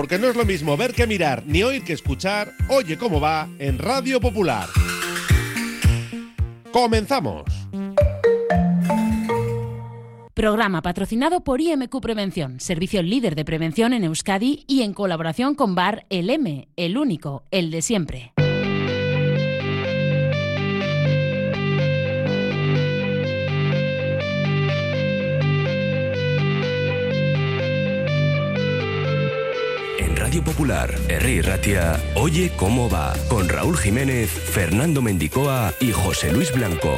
porque no es lo mismo ver que mirar, ni oír que escuchar. Oye cómo va en Radio Popular. ¡Comenzamos! Programa patrocinado por IMQ Prevención, servicio líder de prevención en Euskadi y en colaboración con Bar El M, el único, el de siempre. En Radio Popular, Herri Ratia, Oye cómo va, con Raúl Jiménez, Fernando Mendicoa y José Luis Blanco.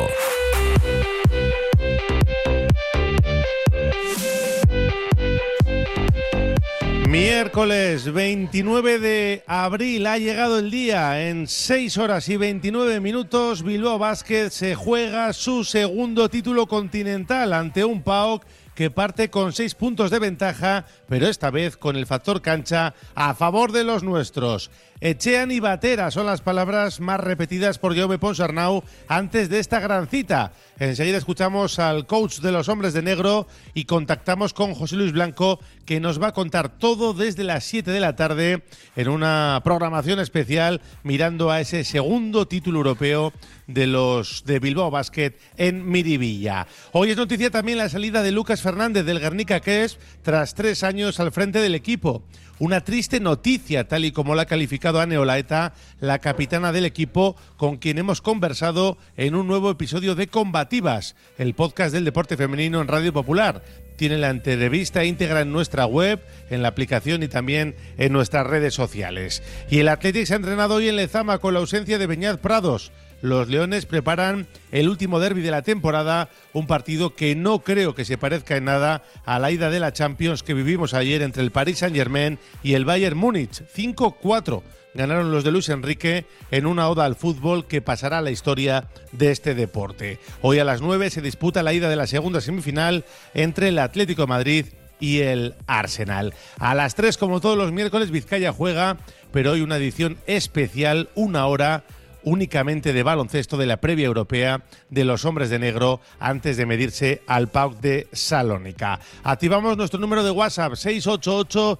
Miércoles 29 de abril ha llegado el día. En 6 horas y 29 minutos Bilbao Basket se juega su segundo título continental ante un PAOK que parte con 6 puntos de ventaja, pero esta vez con el factor cancha a favor de los nuestros. Etxean y Batera son las palabras más repetidas por Jaume Ponsarnau antes de esta gran cita. Enseguida escuchamos al coach de los hombres de negro y contactamos con José Luis Blanco, que nos va a contar todo desde las 7 de la tarde en una programación especial mirando a ese segundo título europeo de los de Bilbao Basket en Miribilla. Hoy es noticia también la salida de Lucas Fernández del Guernica Kes tras 3 años al frente del equipo. Una triste noticia, tal y como la ha calificado Ane Olaeta, la capitana del equipo, con quien hemos conversado en un nuevo episodio de Combativas, el podcast del deporte femenino en Radio Popular. Tiene la entrevista íntegra en nuestra web, en la aplicación y también en nuestras redes sociales. Y el Athletic se ha entrenado hoy en Lezama con la ausencia de Beñat Prados. Los Leones preparan el último derbi de la temporada, un partido que no creo que se parezca en nada a la ida de la Champions que vivimos ayer entre el Paris Saint-Germain y el Bayern Múnich. 5-4 ganaron los de Luis Enrique en una oda al fútbol que pasará a la historia de este deporte. Hoy a las 9 se disputa la ida de la segunda semifinal entre el Atlético de Madrid y el Arsenal. A las 3, como todos los miércoles, Vizcaya juega, pero hoy una edición especial, 1 hora únicamente de baloncesto de la previa europea de los hombres de negro antes de medirse al PAOK de Salónica. Activamos nuestro número de WhatsApp 688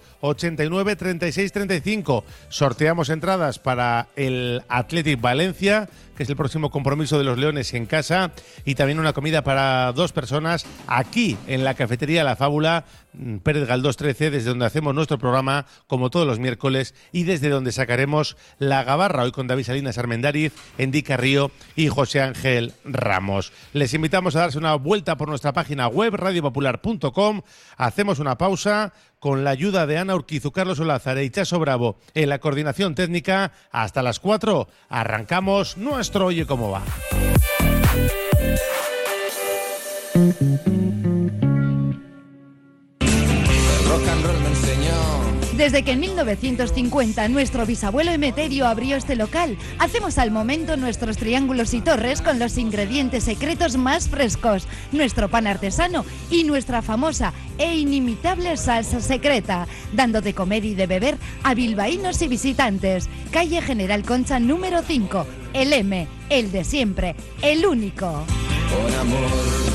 89 36 35. Sorteamos entradas para el Athletic Valencia, que es el próximo compromiso de los Leones en casa, y también una comida para 2 personas aquí en la cafetería La Fábula, Pérez Galdós 13, desde donde hacemos nuestro programa como todos los miércoles y desde donde sacaremos la gabarra, hoy con David Salinas Armendariz, Endy Carrillo y José Ángel Ramos. Les invitamos a darse una vuelta por nuestra página web radiopopular.com. Hacemos una pausa con la ayuda de Ana Urquizu, Carlos Olázar y Chaso Bravo en la coordinación técnica. Hasta las 4 arrancamos nuestro Oye Cómo Va. Desde que en 1950 nuestro bisabuelo Emeterio abrió este local, hacemos al momento nuestros triángulos y torres con los ingredientes secretos más frescos, nuestro pan artesano y nuestra famosa e inimitable salsa secreta, dando de comer y de beber a bilbaínos y visitantes. Calle General Concha número 5, el M, el de siempre, el único. Por amor,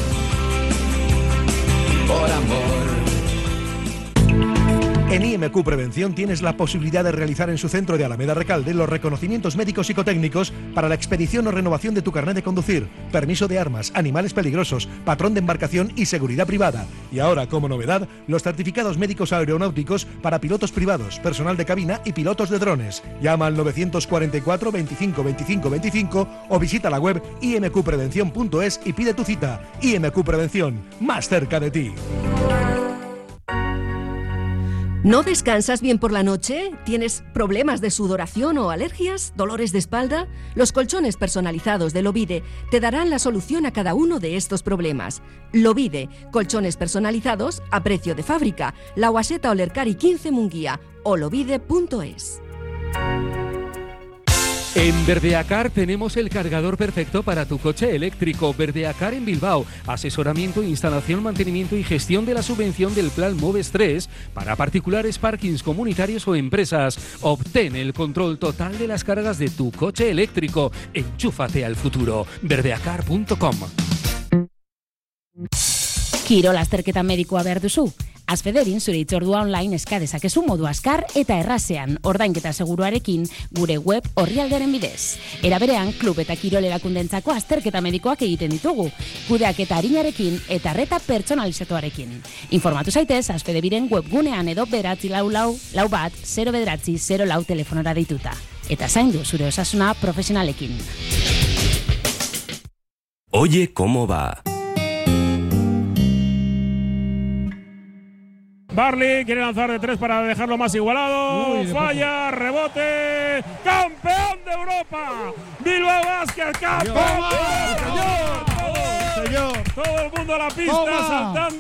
por amor. En IMQ Prevención tienes la posibilidad de realizar en su centro de Alameda Recalde los reconocimientos médicos psicotécnicos para la expedición o renovación de tu carnet de conducir, permiso de armas, animales peligrosos, patrón de embarcación y seguridad privada. Y ahora, como novedad, los certificados médicos aeronáuticos para pilotos privados, personal de cabina y pilotos de drones. Llama al 944 25 25 25 o visita la web imqprevención.es y pide tu cita. IMQ Prevención, más cerca de ti. ¿No descansas bien por la noche? ¿Tienes problemas de sudoración o alergias? ¿Dolores de espalda? Los colchones personalizados de Lovide te darán la solución a cada uno de estos problemas. Lovide, colchones personalizados a precio de fábrica. La Guaseta Olercari 15 Munguía o lovide.es. En Verdeacar tenemos el cargador perfecto para tu coche eléctrico. Verdeacar en Bilbao. Asesoramiento, instalación, mantenimiento y gestión de la subvención del Plan Moves 3 para particulares, parkings comunitarios o empresas. Obtén el control total de las cargas de tu coche eléctrico. Enchúfate al futuro. Verdeacar.com. Kirol azterketa medikoa behar duzu? Azfederin zure hitzordua online eska dezakezu modu azkar eta errazean, ordainketa seguruarekin gure web orrialdearen bidez. Era berean, klub eta kirol erakundentzako azterketa medikoak egiten ditugu, kudeaketa arinarekin eta arreta pertsonalizatuarekin. Informatu zaitez Azfederin webgunean edo 944-0 telefonora deituta. Eta zaindu zure osasuna profesionalekin. Oye cómo va. Barley quiere lanzar de 3 para dejarlo más igualado. Falla, rebote. ¡Campeón de Europa! Bilbao Basket, campeón. Señor. Todo el mundo a la pista saltando.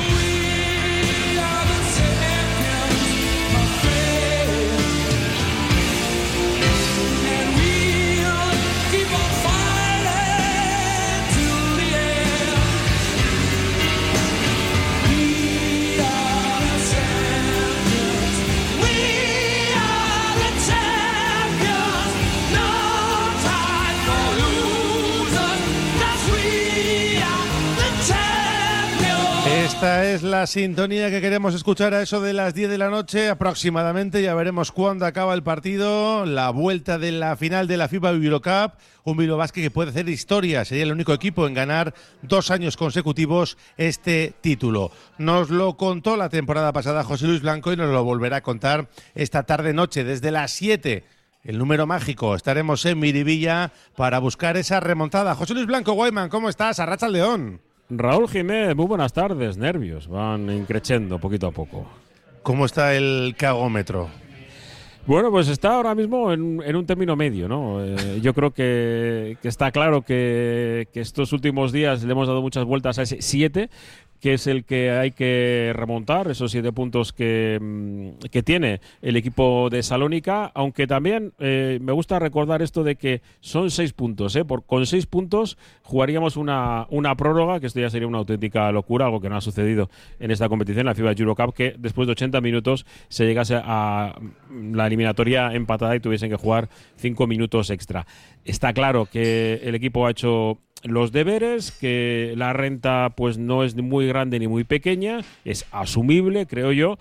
Esta es la sintonía que queremos escuchar a eso de las 10 de la noche aproximadamente. Ya veremos cuándo acaba el partido, la vuelta de la final de la FIBA Eurocup. Un Bilbao Basket que puede hacer historia, sería el único equipo en ganar 2 años consecutivos este título. Nos lo contó la temporada pasada José Luis Blanco y nos lo volverá a contar esta tarde-noche desde las 7. El número mágico, estaremos en Miribilla para buscar esa remontada. José Luis Blanco, Guayman, ¿cómo estás? Arratsaldeon. Raúl Jiménez, muy buenas tardes. Nervios van increciendo poquito a poco. ¿Cómo está el cagómetro? Bueno, pues está ahora mismo en un término medio, ¿no? Yo creo que está claro que estos últimos días le hemos dado muchas vueltas a ese 7, que es el que hay que remontar, esos 7 puntos que tiene el equipo de Salónica, aunque también me gusta recordar esto de que son 6 puntos, con 6 puntos jugaríamos una prórroga, que esto ya sería una auténtica locura, algo que no ha sucedido en esta competición, la FIBA Eurocup, que después de 80 minutos se llegase a la eliminatoria empatada y tuviesen que jugar 5 minutos extra. Está claro que el equipo ha hecho los deberes, que la renta pues no es muy grande ni muy pequeña, es asumible, creo yo,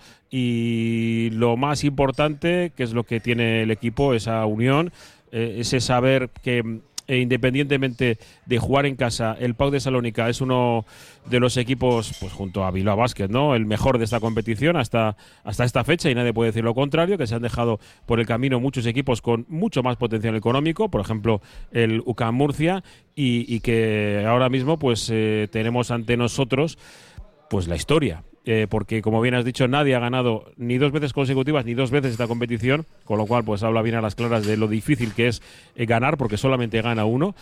y lo más importante, que es lo que tiene el equipo, esa unión, ese saber que independientemente de jugar en casa, el PAOK de Salónica es uno de los equipos, pues junto a Bilbao Basket, ¿no?, el mejor de esta competición hasta esta fecha, y nadie puede decir lo contrario, que se han dejado por el camino muchos equipos con mucho más potencial económico, por ejemplo el UCAM Murcia, y que ahora mismo pues tenemos ante nosotros pues la historia. Porque, como bien has dicho, nadie ha ganado ni 2 veces consecutivas ni 2 veces esta competición, con lo cual pues habla bien a las claras de lo difícil que es ganar, porque solamente gana uno,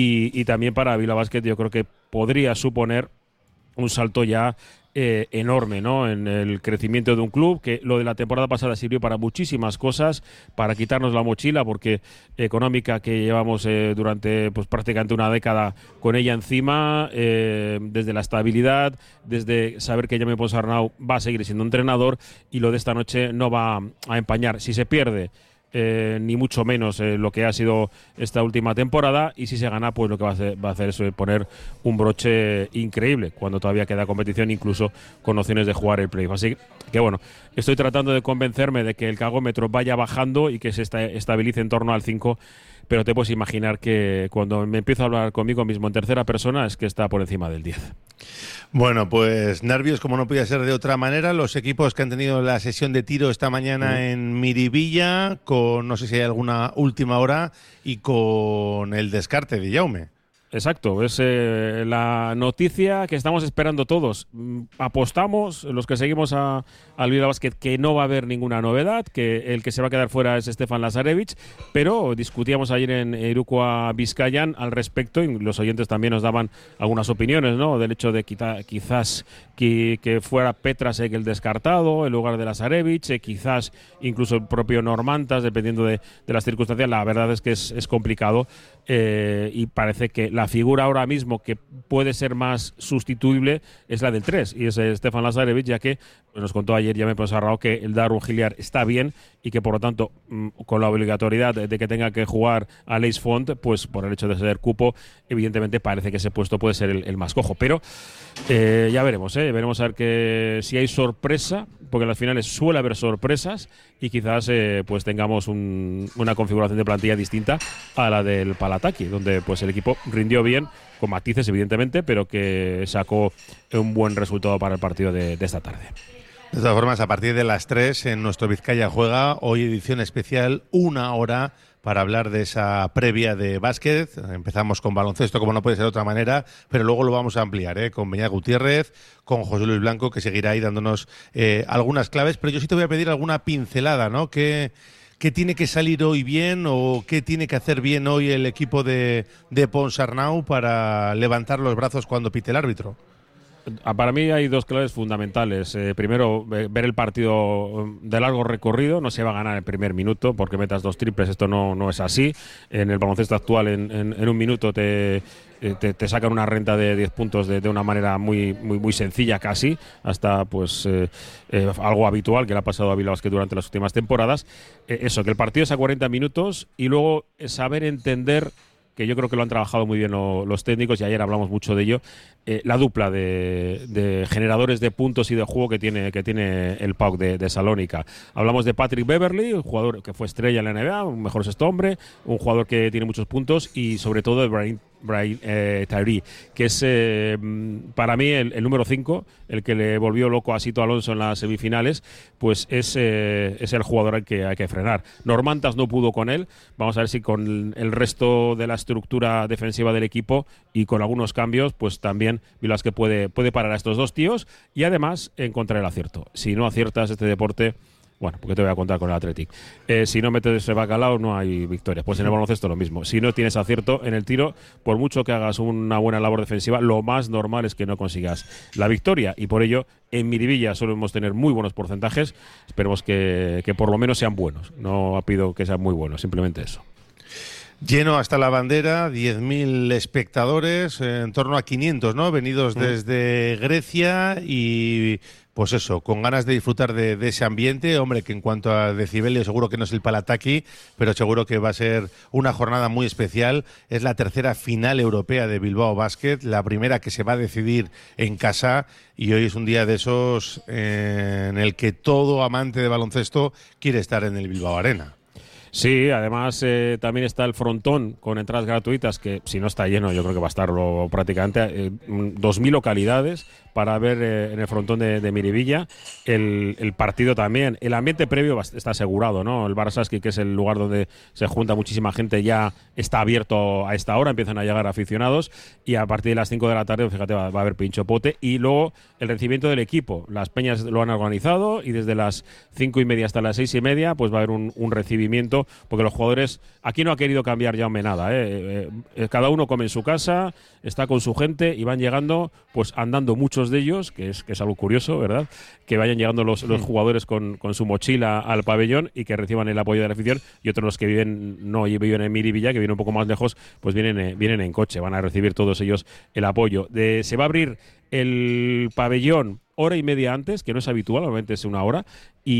y también para Bilbao Basket yo creo que podría suponer un salto ya enorme, ¿no?, en el crecimiento de un club, que lo de la temporada pasada sirvió para muchísimas cosas, para quitarnos la mochila porque económica que llevamos durante pues prácticamente una década con ella encima, desde la estabilidad, desde saber que Jaume Ponsarnau va a seguir siendo entrenador, y lo de esta noche no va a empañar, si se pierde, ni mucho menos lo que ha sido esta última temporada, y si se gana pues lo que va a hacer es poner un broche increíble cuando todavía queda competición, incluso con opciones de jugar el playoff. Así que bueno, estoy tratando de convencerme de que el cagómetro vaya bajando y que se estabilice en torno al 5, pero te puedes imaginar que cuando me empiezo a hablar conmigo mismo en tercera persona es que está por encima del 10. Bueno, pues nervios como no podía ser de otra manera. Los equipos que han tenido la sesión de tiro esta mañana en Miribilla, con no sé si hay alguna última hora, y con el descarte de Jaume. Exacto, es la noticia que estamos esperando todos. Apostamos, los que seguimos al Bilbao Basket, que no va a haber ninguna novedad, que el que se va a quedar fuera es Stefan Lazarevich, pero discutíamos ayer en Irukoa Bizkaian al respecto, y los oyentes también nos daban algunas opiniones, ¿no?, del hecho de quizás que fuera Petrasek el descartado en lugar de Lazarevich, quizás incluso el propio Normantas, dependiendo de las circunstancias. La verdad es que es complicado, y parece que la figura ahora mismo que puede ser más sustituible es la del 3, y es Stefan Lazarevic, ya que nos contó ayer ya me Sarrao que el Darun Giliar está bien y que por lo tanto con la obligatoriedad de que tenga que jugar a Leis Font, pues por el hecho de ser cupo, evidentemente parece que ese puesto puede ser el más cojo, pero ya veremos, veremos a ver que si hay sorpresa, porque en las finales suele haber sorpresas y quizás pues tengamos una configuración de plantilla distinta a la del Palataki, donde pues el equipo rindió bien, con matices evidentemente, pero que sacó un buen resultado para el partido de esta tarde. De todas formas, a partir de las 3 en nuestro Vizcaya Juega, hoy edición especial, 1 hora para hablar de esa previa de básquet. Empezamos con baloncesto, como no puede ser de otra manera, pero luego lo vamos a ampliar, con Beñat Gutiérrez, con José Luis Blanco, que seguirá ahí dándonos algunas claves, pero yo sí te voy a pedir alguna pincelada, ¿no? ¿Qué tiene que salir hoy bien o qué tiene que hacer bien hoy el equipo de Ponsarnau para levantar los brazos cuando pite el árbitro? Para mí hay dos claves fundamentales. Primero, ver el partido de largo recorrido. No se va a ganar el primer minuto porque metas 2 triples. Esto no es así. En el baloncesto actual, en un minuto te sacan una renta de 10 puntos de una manera muy sencilla casi, hasta pues algo habitual que le ha pasado a Bilbao Basket durante las últimas temporadas. Eso, que el partido es a 40 minutos y luego saber entender, que yo creo que lo han trabajado muy bien los técnicos, y ayer hablamos mucho de ello, la dupla de generadores de puntos y de juego que tiene el PAOK de Salónica. Hablamos de Patrick Beverley, un jugador que fue estrella en la NBA, un mejor sexto hombre, un jugador que tiene muchos puntos, y sobre todo de Brian Tyree, que es para mí el número 5, el que le volvió loco a Sito Alonso en las semifinales, pues es el jugador al que hay que frenar. Normantas no pudo con él, vamos a ver si con el resto de la estructura defensiva del equipo y con algunos cambios, pues también Vilas que puede parar a estos dos tíos y además encontrar el acierto. Si no aciertas este deporte, bueno, porque te voy a contar con el Athletic. Si no metes ese bacalao, no hay victoria. Pues en el baloncesto lo mismo. Si no tienes acierto en el tiro, por mucho que hagas una buena labor defensiva, lo más normal es que no consigas la victoria. Y por ello, en Miribilla solemos tener muy buenos porcentajes. Esperemos que por lo menos sean buenos. No pido que sean muy buenos, simplemente eso. Lleno hasta la bandera, 10.000 espectadores, en torno a 500, ¿no? Venidos desde Grecia y, pues eso, con ganas de disfrutar de ese ambiente. Hombre, que en cuanto a decibelio seguro que no es el Palataki, pero seguro que va a ser una jornada muy especial. Es la tercera final europea de Bilbao Basket, la primera que se va a decidir en casa, y hoy es un día de esos en el que todo amante de baloncesto quiere estar en el Bilbao Arena. Sí, además también está el frontón con entradas gratuitas, que si no está lleno yo creo que va a estarlo prácticamente, 2.000 localidades para ver en el frontón de Miribilla el partido también. El ambiente previo está asegurado, ¿no? El Bar Saski, que es el lugar donde se junta muchísima gente, ya está abierto a esta hora, empiezan a llegar aficionados, y a partir de las 5 de la tarde, fíjate, va a haber pinchopote, y luego el recibimiento del equipo. Las peñas lo han organizado y desde las 5:30 hasta las 6:30 pues va a haber un recibimiento, porque los jugadores, aquí no ha querido cambiar Jaume nada, cada uno come en su casa, está con su gente y van llegando pues andando muchos de ellos, que es algo curioso, ¿verdad? Que vayan llegando los jugadores con su mochila al pabellón y que reciban el apoyo de la afición, y otros los que viven en Miribilla, que vienen un poco más lejos, pues vienen en coche, van a recibir todos ellos el apoyo. Se va a abrir el pabellón hora y media antes, que no es habitual, normalmente es una hora,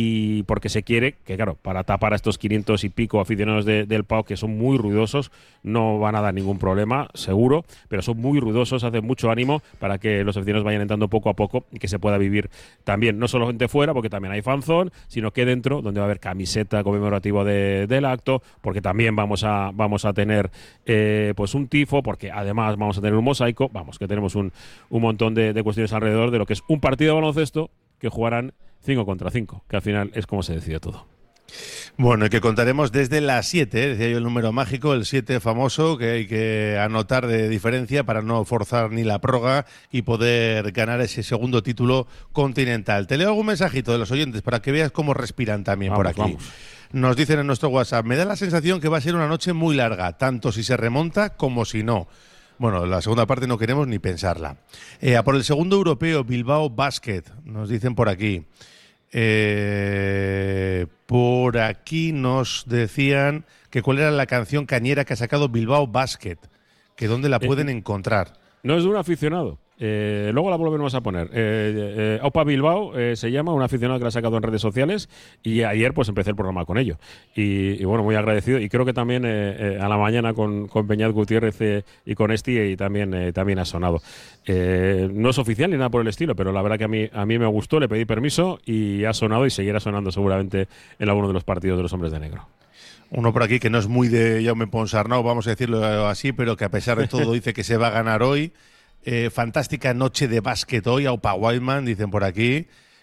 y porque se quiere que, claro, para tapar a estos 500 y pico aficionados del PAOK, que son muy ruidosos, no van a dar ningún problema, seguro, pero son muy ruidosos, hacen mucho ánimo para que los aficionados vayan entrando poco a poco y que se pueda vivir también, no solamente fuera, porque también hay fanzón, sino que dentro, donde va a haber camiseta conmemorativa del acto, porque también vamos a tener pues un tifo, porque además vamos a tener un mosaico, que tenemos un montón de cuestiones alrededor de lo que es un partido de baloncesto que jugarán 5 contra 5, que al final es como se decide todo. Bueno, y que contaremos desde las 7, decía yo el número mágico, el 7 famoso, que hay que anotar de diferencia para no forzar ni la prórroga y poder ganar ese segundo título continental. Te leo algún mensajito de los oyentes para que veas cómo respiran también por aquí. Vamos. Nos dicen en nuestro WhatsApp: me da la sensación que va a ser una noche muy larga, tanto si se remonta como si no. Bueno, la segunda parte no queremos ni pensarla. A por el segundo europeo, Bilbao Basket, nos dicen por aquí. Por aquí nos decían que cuál era la canción cañera que ha sacado Bilbao Basket, que dónde la pueden encontrar. No es de un aficionado. Luego la volveremos a poner. Aupa Bilbao se llama, un aficionado que la ha sacado en redes sociales, y ayer pues empecé el programa con ello. Y bueno, muy agradecido. Y creo que también a la mañana con Peñat Gutiérrez y con Esti y también ha sonado. No es oficial ni nada por el estilo, pero la verdad que a mí me gustó, le pedí permiso y ha sonado y seguirá sonando seguramente en alguno de los partidos de los Hombres de Negro. Uno por aquí que no es muy de Jaume Ponsarnau, vamos a decirlo así, pero que a pesar de todo dice que se va a ganar hoy. Fantástica noche de básquet hoy, Aupa Wildman, dicen por aquí,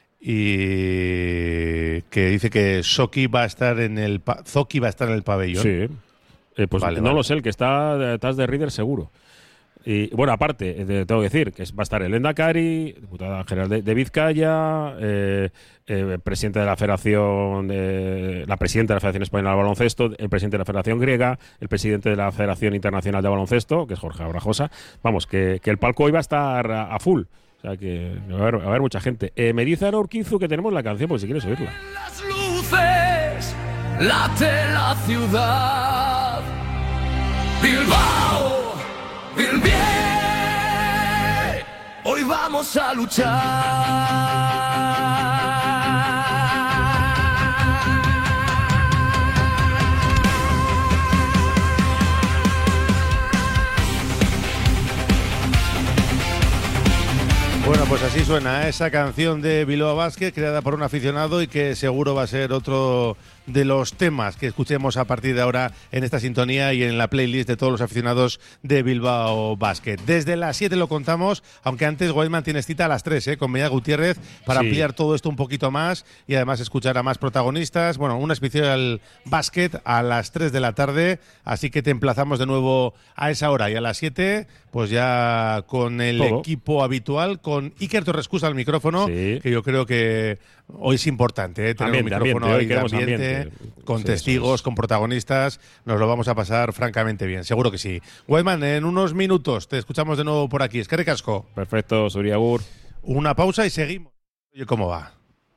y que dice que Zoki va a estar en el pabellón. Sí, pues vale, no lo sé, el que está Taz de Reader seguro. Y bueno, aparte, tengo que decir que va a estar el Endacari, diputada general de Vizcaya, presidente de la Federación, la presidenta de la Federación Española de Baloncesto, el presidente de la Federación Griega, el presidente de la Federación Internacional de Baloncesto, que es Jorge Abrajosa. Vamos, que el palco hoy va a estar a full. O sea que va a haber mucha gente. Me dice Ana Urquizu que tenemos la canción, pues si quieres oírla. Las luces, late la ciudad. Bilbao, Bilbao, hoy vamos a luchar. Bueno, pues así suena esa canción de Bilbao Basket, creada por un aficionado y que seguro va a ser otro de los temas que escuchemos a partir de ahora en esta sintonía y en la playlist de todos los aficionados de Bilbao Basket. Desde las 7 lo contamos, aunque antes Wildman tienes cita a las 3 con Peñat Gutiérrez para ampliar todo esto un poquito más y además escuchar a más protagonistas. Bueno, un especial básquet a las 3 de la tarde, así que te emplazamos de nuevo a esa hora y a las 7 pues ya con el equipo habitual, con Iker Torrescusa al micrófono, que yo creo que hoy es importante tener un micrófono ahí de ambiente, con testigos, con protagonistas. Nos lo vamos a pasar francamente bien, seguro que sí. Wildman, en unos minutos te escuchamos de nuevo por aquí. Eskerrik asko. Perfecto, Suriagur. Una pausa y seguimos. Oye, ¿cómo va?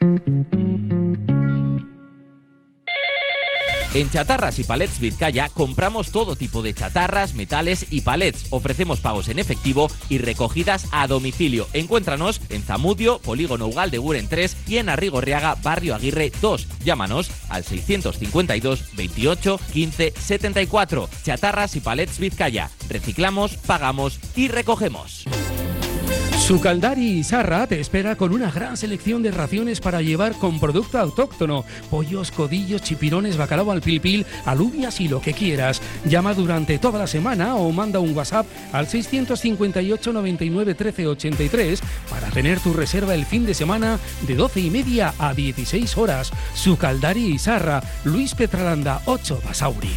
En Chatarras y Palets Vizcaya compramos todo tipo de chatarras, metales y palets. Ofrecemos pagos en efectivo y recogidas a domicilio. Encuéntranos en Zamudio, Polígono Ugal de Guren 3 y en Arrigorriaga, Barrio Aguirre 2. Llámanos al 652 28 15 74. Chatarras y Palets Vizcaya. Reciclamos, pagamos y recogemos. Sukaldari Izarra te espera con una gran selección de raciones para llevar con producto autóctono. Pollos, codillos, chipirones, bacalao al pil, alubias y lo que quieras. Llama durante toda la semana o manda un WhatsApp al 658 99 13 83 para tener tu reserva el fin de semana de 12:30 a 16 horas. Sukaldari Izarra, Luis Petralanda 8 Basauri.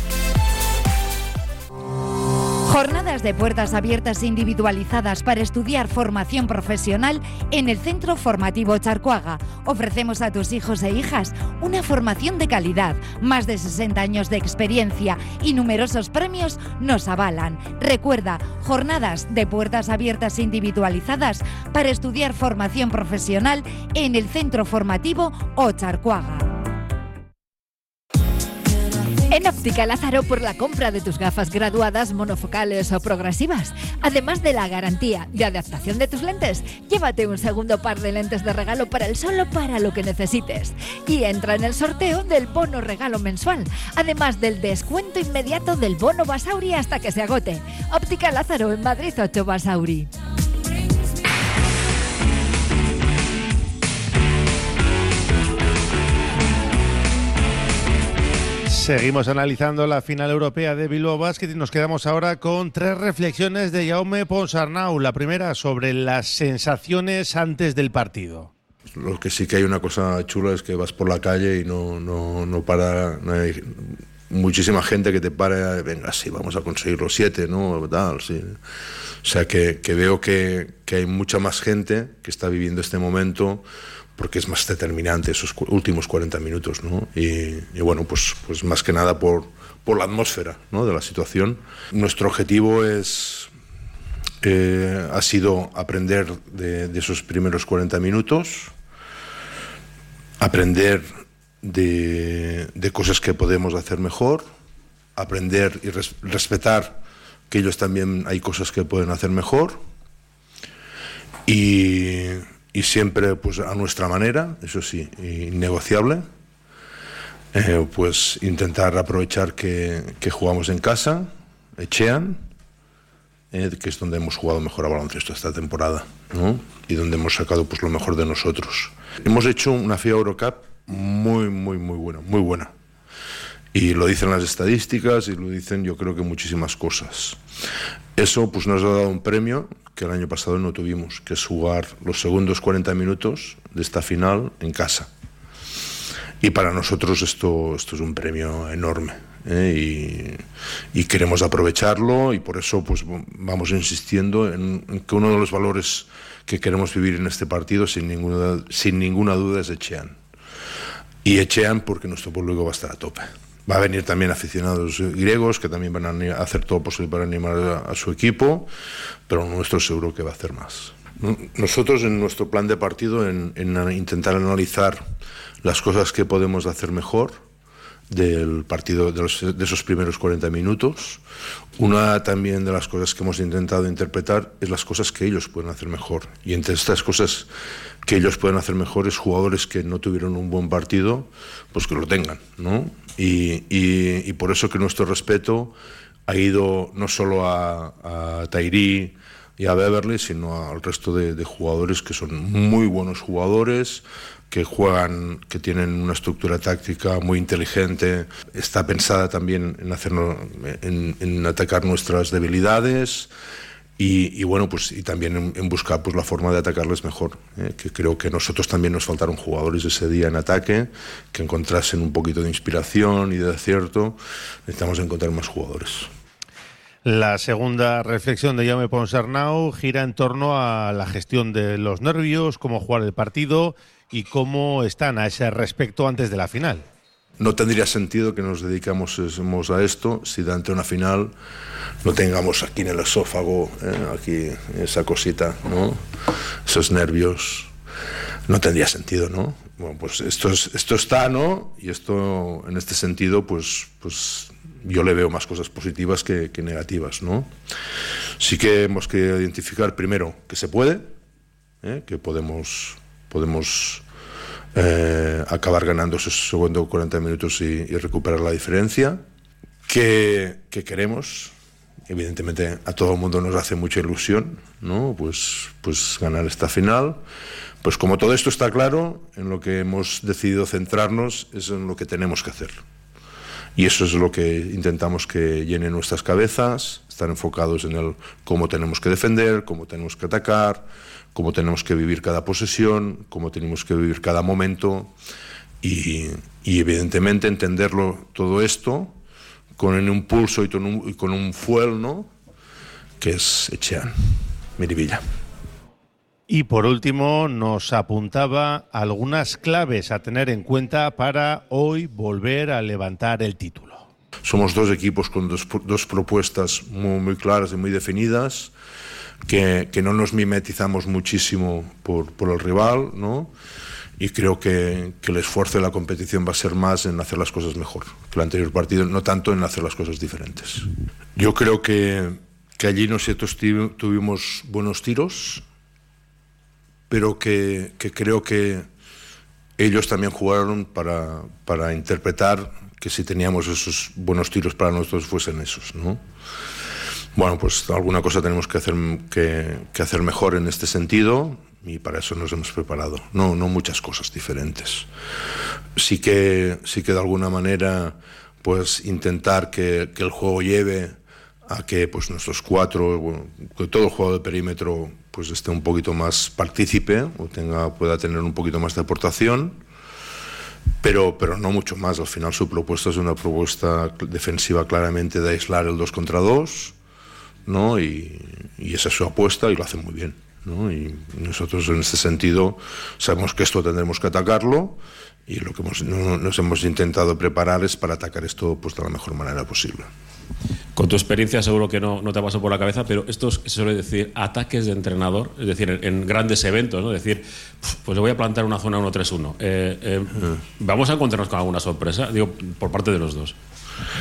Jornadas de puertas abiertas individualizadas para estudiar formación profesional en el Centro Formativo Charcoaga. Ofrecemos a tus hijos e hijas una formación de calidad. Más de 60 años de experiencia y numerosos premios nos avalan. Recuerda, jornadas de puertas abiertas individualizadas para estudiar formación profesional en el Centro Formativo Charcoaga. En Óptica Lázaro, por la compra de tus gafas graduadas, monofocales o progresivas, además de la garantía de adaptación de tus lentes, llévate un segundo par de lentes de regalo para el sol o para lo que necesites. Y entra en el sorteo del bono regalo mensual, además del descuento inmediato del bono Basauri hasta que se agote. Óptica Lázaro, en Madrid 8 Basauri. Seguimos analizando la final europea de Bilbao Basket y nos quedamos ahora con 3 reflexiones de Jaume Ponsarnau. La primera sobre las sensaciones antes del partido. Lo que sí que hay una cosa chula es que vas por la calle y no para, no hay muchísima gente que te para, venga, sí, vamos a conseguir los 7, ¿no? Tal, sí. O sea que veo que hay mucha más gente que está viviendo este momento, porque es más determinante esos últimos 40 minutos, ¿no? Y bueno, pues más que nada por la atmósfera, ¿no?, de la situación. Nuestro objetivo ha sido aprender de esos primeros 40 minutos, aprender de cosas que podemos hacer mejor, aprender y respetar que ellos también hay cosas que pueden hacer mejor y siempre pues a nuestra manera, eso sí, innegociable, pues intentar aprovechar que jugamos en casa, Etxean, que es donde hemos jugado mejor a baloncesto esta temporada, ¿no? Y donde hemos sacado pues lo mejor de nosotros. Hemos hecho una FIBA Eurocup muy buena. Y lo dicen las estadísticas y lo dicen yo creo que muchísimas cosas. Eso pues nos ha dado un premio que el año pasado no tuvimos, que es jugar los segundos 40 minutos de esta final en casa. Y para nosotros esto es un premio enorme, y queremos aprovecharlo, y por eso pues vamos insistiendo en que uno de los valores que queremos vivir en este partido sin ninguna duda es Etxean. Y Etxean porque nuestro público va a estar a tope. Va a venir también aficionados griegos que también van a hacer todo posible para animar a su equipo, pero nuestro seguro que va a hacer más. Nosotros en nuestro plan de partido, en intentar analizar las cosas que podemos hacer mejor del partido, de esos primeros 40 minutos, una también de las cosas que hemos intentado interpretar es las cosas que ellos pueden hacer mejor. Y entre estas cosas que ellos pueden hacer mejor es jugadores que no tuvieron un buen partido, pues que lo tengan, ¿no? Y por eso que nuestro respeto ha ido no solo a Tairí y a Beverly, sino al resto de jugadores que son muy buenos jugadores, que juegan, que tienen una estructura táctica muy inteligente, está pensada también en atacar nuestras debilidades y bueno, pues y también en buscar pues la forma de atacarles mejor, que creo que nosotros también nos faltaron jugadores ese día en ataque que encontrasen un poquito de inspiración y de acierto. Necesitamos encontrar más jugadores. La segunda reflexión de Jaume Ponsarnau gira en torno a la gestión de los nervios, cómo jugar el partido y cómo están a ese respecto antes de la final. No tendría sentido que nos dedicamos a esto si durante una final no tengamos aquí en el esófago, aquí esa cosita, ¿no? Esos nervios. No tendría sentido, ¿no? Bueno, pues esto está, ¿no? Y esto, en este sentido, pues yo le veo más cosas positivas que negativas, ¿no? Sí que hemos que identificar primero que se puede, que podemos acabar ganando esos segundos 40 minutos y recuperar la diferencia, que queremos. Evidentemente a todo el mundo nos hace mucha ilusión, ¿no? Pues ganar esta final. Pues como todo esto está claro, en lo que hemos decidido centrarnos es en lo que tenemos que hacer. Y eso es lo que intentamos que llene nuestras cabezas, estar enfocados en el cómo tenemos que defender, cómo tenemos que atacar, cómo tenemos que vivir cada posesión, cómo tenemos que vivir cada momento y evidentemente entenderlo todo esto con un impulso y con un fuel, ¿no? Que es Etxean, Miribilla. Y por último nos apuntaba algunas claves a tener en cuenta para hoy volver a levantar el título. Somos dos equipos con dos propuestas muy claras y muy definidas, que no nos mimetizamos muchísimo por el rival, ¿no? Y creo que el esfuerzo de la competición va a ser más en hacer las cosas mejor que el anterior partido, no tanto en hacer las cosas diferentes. Yo creo que allí nosotros tuvimos buenos tiros, pero que creo que ellos también jugaron para interpretar que si teníamos esos buenos tiros para nosotros fuesen esos, ¿no? Bueno, pues alguna cosa tenemos que hacer mejor en este sentido y para eso nos hemos preparado. No muchas cosas diferentes. Sí que de alguna manera pues intentar que el juego lleve a que pues nuestros cuatro, bueno, que todo el juego de perímetro pues esté un poquito más partícipe o pueda tener un poquito más de aportación, pero no mucho más. Al final su propuesta es una propuesta defensiva claramente de aislar el 2 contra 2, ¿no? Y esa es su apuesta y lo hacen muy bien, ¿no? Y nosotros en este sentido sabemos que esto tendremos que atacarlo y lo que nos hemos intentado preparar es para atacar esto pues de la mejor manera posible. Con tu experiencia seguro que no te pasó por la cabeza, pero estos se suele decir ataques de entrenador, es decir, en grandes eventos, ¿no? Es decir, pues le voy a plantar una zona 1-3-1. ¿Vamos a encontrarnos con alguna sorpresa? Digo, por parte de los dos.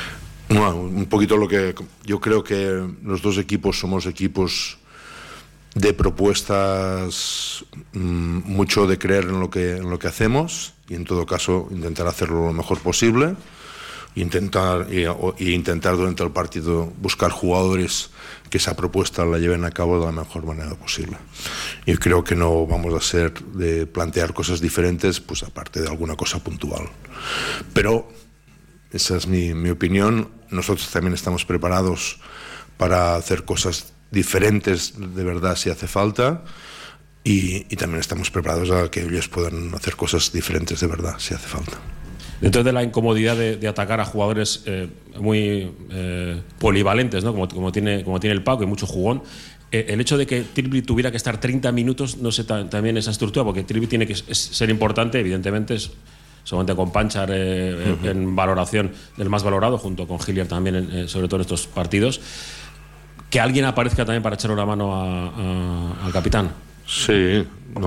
Bueno, un poquito lo que yo creo que los dos equipos somos equipos de propuestas, mucho de creer en lo que hacemos y en todo caso intentar hacerlo lo mejor posible e intentar durante el partido buscar jugadores que esa propuesta la lleven a cabo de la mejor manera posible. Y creo que no vamos a ser de plantear cosas diferentes, pues aparte de alguna cosa puntual. Pero esa es mi opinión. Nosotros también estamos preparados para hacer cosas diferentes de verdad si hace falta y también estamos preparados a que ellos puedan hacer cosas diferentes de verdad si hace falta. Dentro de la incomodidad de atacar a jugadores muy polivalentes, ¿no? como tiene el Pau, que mucho jugón, el hecho de que Trippier tuviera que estar 30 minutos, no sé también esa estructura, porque Trippier tiene que ser importante, evidentemente, solamente con Panchar en valoración del más valorado, junto con Hilliard también, sobre todo en estos partidos, que alguien aparezca también para echarle una mano al capitán. Sí,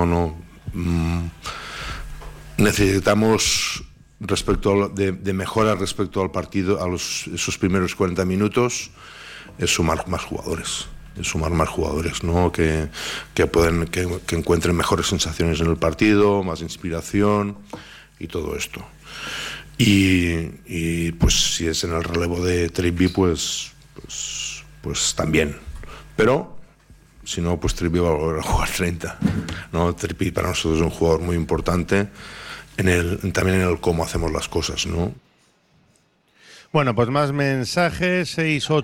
necesitamos de mejora respecto al partido, a esos primeros 40 minutos, es sumar más jugadores. ¿No? Que encuentren mejores sensaciones en el partido, más inspiración y todo esto. Y pues si es en el relevo de Trippier, pues también. Pero si no, pues Trippier va a volver a jugar 30, ¿no? Trippier para nosotros es un jugador muy importante también en el cómo hacemos las cosas, ¿no? Bueno, pues más mensajes,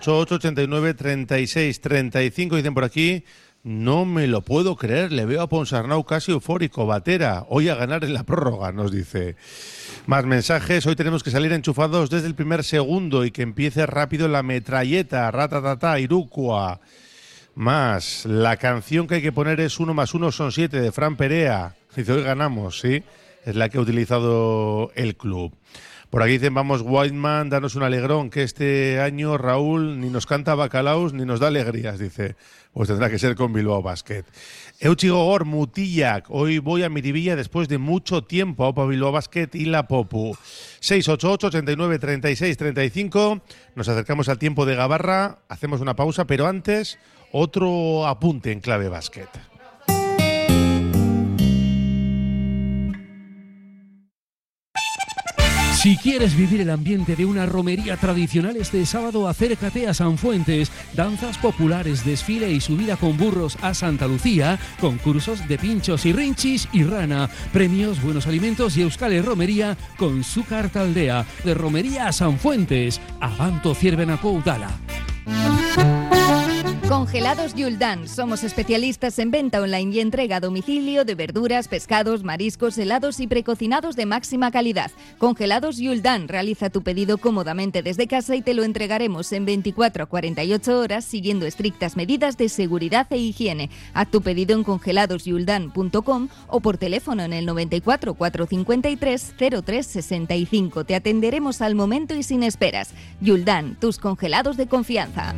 688-89-36-35, dicen por aquí, no me lo puedo creer, le veo a Ponsarnau casi eufórico, Batera, hoy a ganar en la prórroga, nos dice. Más mensajes, hoy tenemos que salir enchufados desde el primer segundo y que empiece rápido la metralleta, ratatata, Irucua. Más, la canción que hay que poner es 1 más 1 son 7, de Fran Perea, dice, hoy ganamos, ¿sí? Es la que ha utilizado el club. Por aquí dicen, vamos Whiteman, danos un alegrón, que este año Raúl ni nos canta bacalaos ni nos da alegrías, dice. Pues tendrá que ser con Bilbao Basket. Euchi Gogor, Mutillac, hoy voy a Miribilla después de mucho tiempo, Aupa Bilbao Basket y la Popu. 688-89-36-35, nos acercamos al tiempo de Gabarra, hacemos una pausa, pero antes, otro apunte en clave básquet. Si quieres vivir el ambiente de una romería tradicional este sábado, acércate a Sanfuentes. Danzas populares, desfile y subida con burros a Santa Lucía, concursos de pinchos y rinchis y rana, premios, buenos alimentos y Euskal Romería con su cartaldea. De romería a Sanfuentes, Abanto Ciervenako Udala. Congelados Yuldan. Somos especialistas en venta online y entrega a domicilio de verduras, pescados, mariscos, helados y precocinados de máxima calidad. Congelados Yuldan. Realiza tu pedido cómodamente desde casa y te lo entregaremos en 24 a 48 horas siguiendo estrictas medidas de seguridad e higiene. Haz tu pedido en congeladosyuldan.com o por teléfono en el 94 453 0365. Te atenderemos al momento y sin esperas. Yuldan, tus congelados de confianza.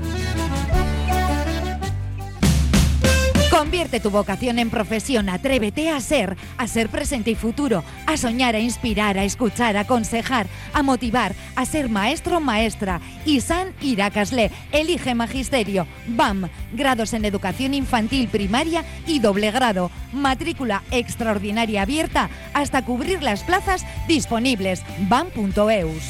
Convierte tu vocación en profesión, atrévete a ser presente y futuro, a soñar, a inspirar, a escuchar, a aconsejar, a motivar, a ser maestro o maestra. Izan Irakasle, elige magisterio, BAM, grados en educación infantil, primaria y doble grado, matrícula extraordinaria abierta hasta cubrir las plazas disponibles, bam.eus.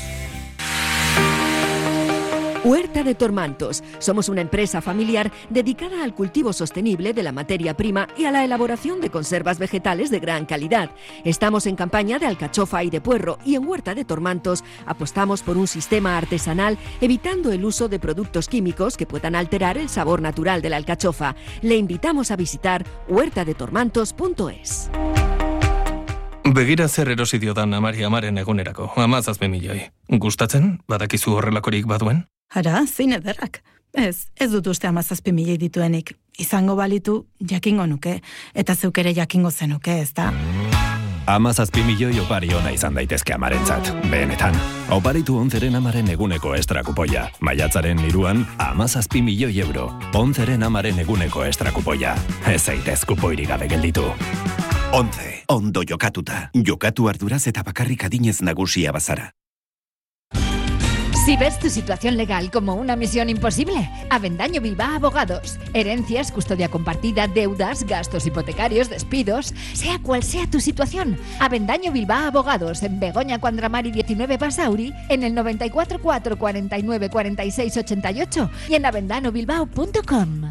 Huerta de Tormantos. Somos una empresa familiar dedicada al cultivo sostenible de la materia prima y a la elaboración de conservas vegetales de gran calidad. Estamos en campaña de alcachofa y de puerro y en Huerta de Tormantos apostamos por un sistema artesanal evitando el uso de productos químicos que puedan alterar el sabor natural de la alcachofa. Le invitamos a visitar huertadetormantos.es. Begira zer erosi diodan amari amaren egunerako, 17 milioi. Gustatzen, badakizu horrelakorik baduen? Ara, zein ederrak. Ez dut uste 17 milioi dituenik. Izango balitu, jakingo nuke, eta zeukere jakingo zenuke, ez da? 17 milioi opari ona izan daitezke amarentzat, benetan. Oparitu 11ren amaren eguneko estrakupoia. Maiatzaren 3an, 17 milioi euro. 11ren amaren eguneko estrakupoia. Ez zaitez kupoirik gabe gelditu. 11. Ondo jokatuta. Jokatu arduraz eta bakarrik adinez nagusia bazara. Si ves tu situación legal como una misión imposible, Avendaño Bilbao Abogados. Herencias, custodia compartida, deudas, gastos hipotecarios, despidos, sea cual sea tu situación. Avendaño Bilbao Abogados, en Begoña Cuandramari 19 Basauri, en el 94 4 49 46 88 y en avendanobilbao.com.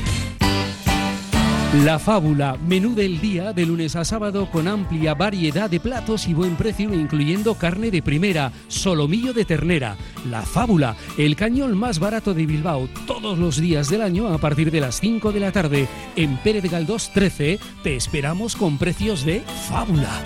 La Fábula, menú del día de lunes a sábado con amplia variedad de platos y buen precio, incluyendo carne de primera, solomillo de ternera. La Fábula, el cañón más barato de Bilbao, todos los días del año a partir de las 5 de la tarde. En Pérez Galdós 13 te esperamos con precios de Fábula.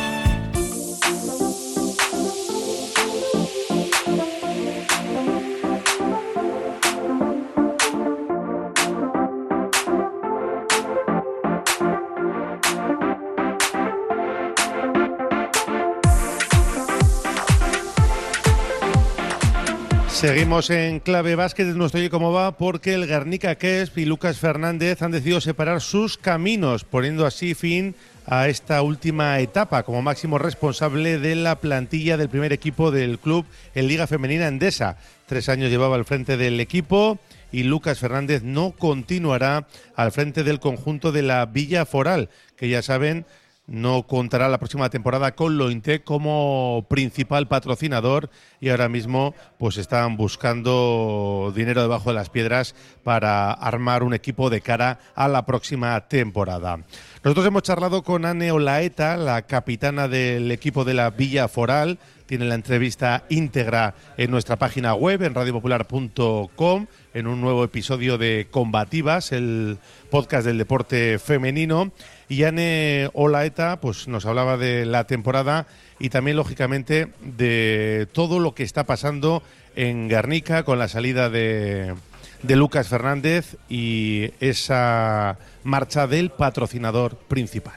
Seguimos en Clave Básquet, nuestro Oye Cómo Va, porque el Guernica Kesp y Lucas Fernández han decidido separar sus caminos, poniendo así fin a esta última etapa como máximo responsable de la plantilla del primer equipo del club en Liga Femenina Endesa. 3 años llevaba al frente del equipo y Lucas Fernández no continuará al frente del conjunto de la Villa Foral, que ya saben, no contará la próxima temporada con Lointe como principal patrocinador y ahora mismo pues están buscando dinero debajo de las piedras para armar un equipo de cara a la próxima temporada. Nosotros hemos charlado con Ane Olaeta, la capitana del equipo de la Villa Foral. Tiene la entrevista íntegra en nuestra página web, en radiopopular.com, en un nuevo episodio de Combativas, el podcast del deporte femenino. Y Ane Olaeta pues, nos hablaba de la temporada y también, lógicamente, de todo lo que está pasando en Guernica con la salida de Lucas Fernández y esa marcha del patrocinador principal.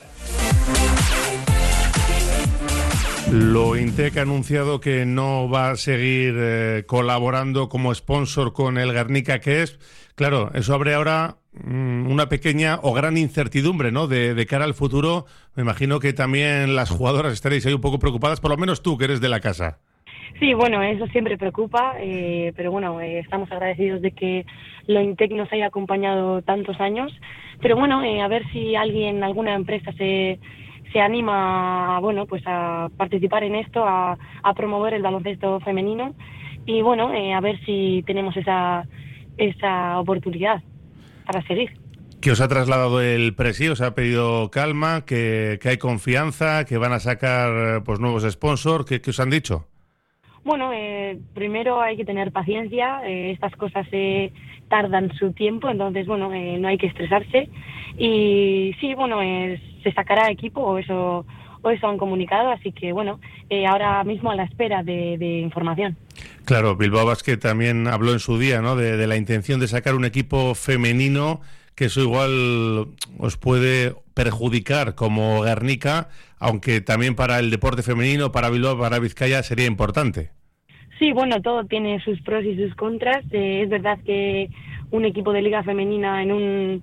Lointe, que ha anunciado que no va a seguir colaborando como sponsor con el Guernica Kesp. Claro, eso abre ahora una pequeña o gran incertidumbre, ¿no? De cara al futuro. Me imagino que también las jugadoras estaréis ahí un poco preocupadas, por lo menos tú, que eres de la casa. Sí, bueno, eso siempre preocupa, pero bueno, estamos agradecidos de que Lointec nos haya acompañado tantos años. Pero bueno, a ver si alguna empresa se anima, bueno, pues a participar en esto, a promover el baloncesto femenino y bueno, a ver si tenemos esa oportunidad para seguir. ¿Qué os ha trasladado el presi? ¿Os ha pedido calma, que hay confianza, que van a sacar pues nuevos sponsors? ¿Qué os han dicho? Bueno, primero hay que tener paciencia, estas cosas tardan su tiempo, entonces bueno, no hay que estresarse y sí, bueno, se sacará equipo o eso han comunicado, así que bueno, ahora mismo a la espera de información. Claro, Bilbao Basket también habló en su día, ¿no? De la intención de sacar un equipo femenino, que eso igual os puede perjudicar como Guernica, aunque también para el deporte femenino, para Bilbao, para Vizcaya sería importante. Sí, bueno, todo tiene sus pros y sus contras. Es verdad que un equipo de liga femenina en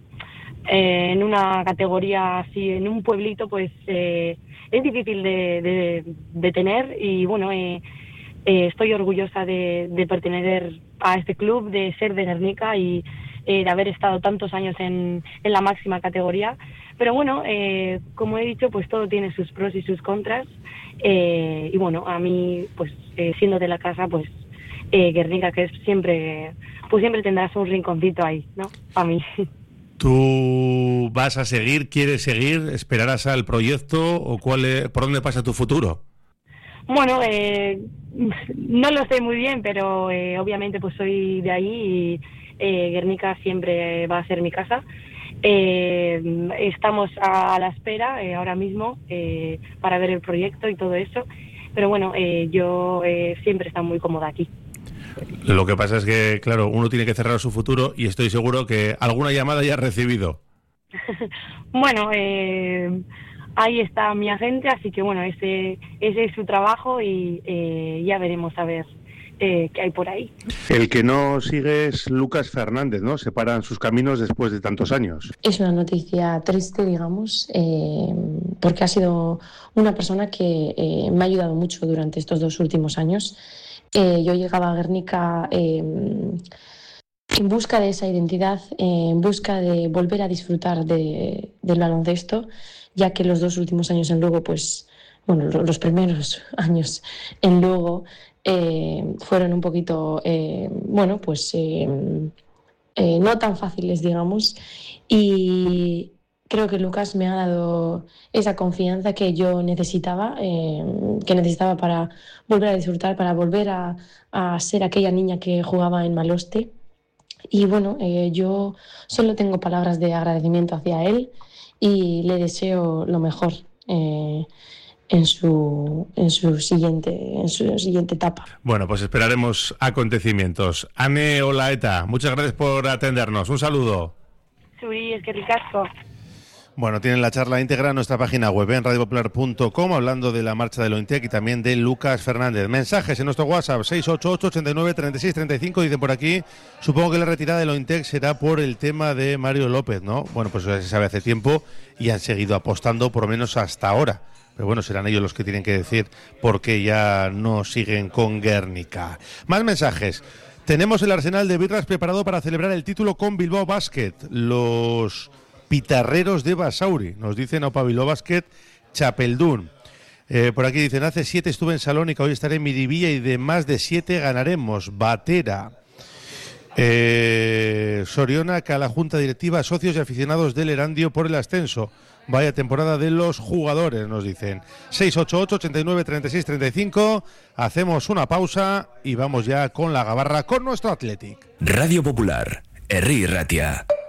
una categoría así, en un pueblito, pues es difícil de tener y bueno, estoy orgullosa de pertenecer a este club, de ser de Guernica y de haber estado tantos años en la máxima categoría. Pero bueno, como he dicho, pues todo tiene sus pros y sus contras. Y bueno, a mí, pues siendo de la casa, pues Guernica, que es siempre tendrás un rinconcito ahí, ¿no? Para mí. ¿Tú vas a seguir, quieres seguir, esperarás al proyecto o por dónde pasa tu futuro? Bueno, no lo sé muy bien, pero obviamente pues soy de ahí y Guernica siempre va a ser mi casa. Estamos a la espera ahora mismo para ver el proyecto y todo eso, pero bueno, yo siempre estoy muy cómoda aquí. Lo que pasa es que, claro, uno tiene que cerrar su futuro y estoy seguro que alguna llamada ya has recibido. Bueno, ahí está mi agente, así que bueno, ese es su trabajo y ya veremos a ver qué hay por ahí. El que no sigue es Lucas Fernández, ¿no? Separan sus caminos después de tantos años. Es una noticia triste, digamos, porque ha sido una persona que me ha ayudado mucho durante estos 2 últimos años Yo llegaba a Guernica en busca de esa identidad, en busca de volver a disfrutar del baloncesto, ya que los 2 últimos años en Lugo, pues, bueno, los primeros años en Lugo fueron un poquito, no tan fáciles, digamos, y creo que Lucas me ha dado esa confianza que yo necesitaba, para volver a disfrutar, para volver a ser aquella niña que jugaba en Maloste. Y bueno, yo solo tengo palabras de agradecimiento hacia él y le deseo lo mejor en su siguiente etapa. Bueno, pues esperaremos acontecimientos. Ane Olaeta, muchas gracias por atendernos. Un saludo. Zuri, es que ricasco. Bueno, tienen la charla íntegra en nuestra página web en radiopopular.com, hablando de la marcha del OINTEC y también de Lucas Fernández. Mensajes en nuestro WhatsApp 688-89-3635. Dice por aquí, supongo que la retirada del OINTEC será por el tema de Mario López, ¿no? Bueno, pues eso ya se sabe hace tiempo y han seguido apostando por lo menos hasta ahora. Pero bueno, serán ellos los que tienen que decir por qué ya no siguen con Guernica. Más mensajes. Tenemos el arsenal de birras preparado para celebrar el título con Bilbao Basket. Los pitarreros de Basauri, nos dicen Opa Bilbao Basket Chapeldún. Por aquí dicen, hace 7 estuve en Salónica, hoy estaré en Miribilla y de más de 7 ganaremos. Batera. Soriona, que a la Junta Directiva, socios y aficionados del Erandio por el ascenso. Vaya temporada de los jugadores, nos dicen. 688-89-36-35. Hacemos una pausa y vamos ya con la gabarra con nuestro Athletic. Radio Popular, Herri Ratia.